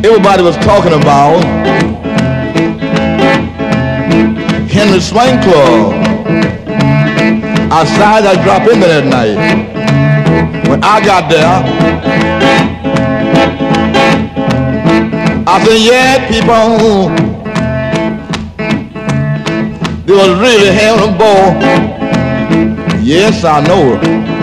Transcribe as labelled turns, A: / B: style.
A: everybody was talking about Henry Swing Club. Outside, I dropped in there that night. When I got there, I said, yeah, people, they was really having a ball. Yes, I know it.